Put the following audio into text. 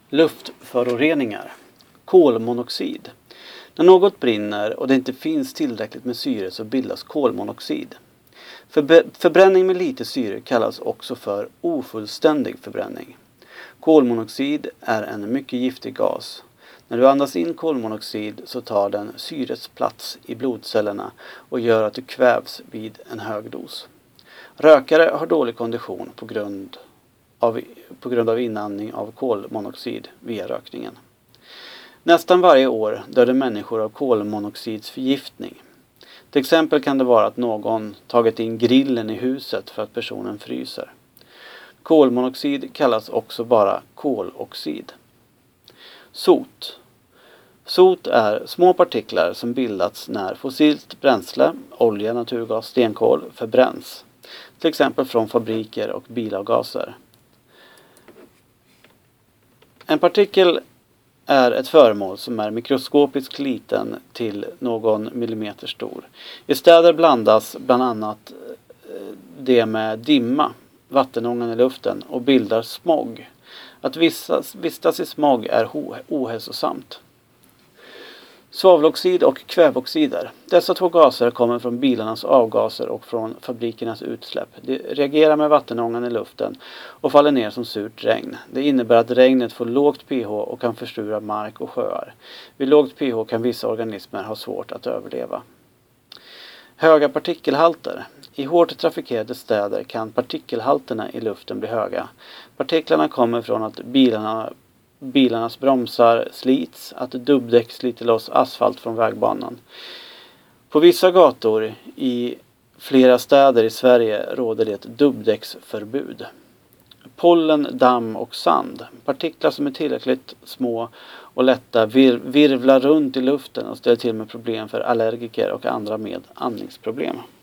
Luftföroreningar. Kolmonoxid. När något brinner och det inte finns tillräckligt med syre så bildas kolmonoxid. Förbränning med lite syre kallas också för ofullständig förbränning. Kolmonoxid är en mycket giftig gas. När du andas in kolmonoxid så tar den syrets plats i blodcellerna och gör att du kvävs vid en hög dos. Rökare har dålig kondition på grund av inandning av kolmonoxid via rökningen. Nästan varje år dör det människor av kolmonoxidsförgiftning. Till exempel kan det vara att någon tagit in grillen i huset för att personen fryser. Kolmonoxid kallas också bara koloxid. Sot. Sot är små partiklar som bildats när fossilt bränsle, olja, naturgas, stenkol förbränns. Till exempel från fabriker och bilavgaser. En partikel är ett föremål som är mikroskopiskt liten till någon millimeter stor. I städer blandas bland annat det med dimma, vattenångan i luften och bildar smog. Att vistas i smog är ohälsosamt. Svaveloxid och kväveoxider. Dessa två gaser kommer från bilarnas avgaser och från fabrikernas utsläpp. De reagerar med vattenångan i luften och faller ner som surt regn. Det innebär att regnet får lågt pH och kan förstura mark och sjöar. Vid lågt pH kan vissa organismer ha svårt att överleva. Höga partikelhalter. I hårt trafikerade städer kan partikelhalterna i luften bli höga. Partiklarna kommer från att bilarnas bromsar slits, att dubbdäck sliter loss asfalt från vägbanan. På vissa gator i flera städer i Sverige råder det dubbdäcksförbud. Pollen, damm och sand. Partiklar som är tillräckligt små och lätta virvlar runt i luften och ställer till med problem för allergiker och andra med andningsproblem.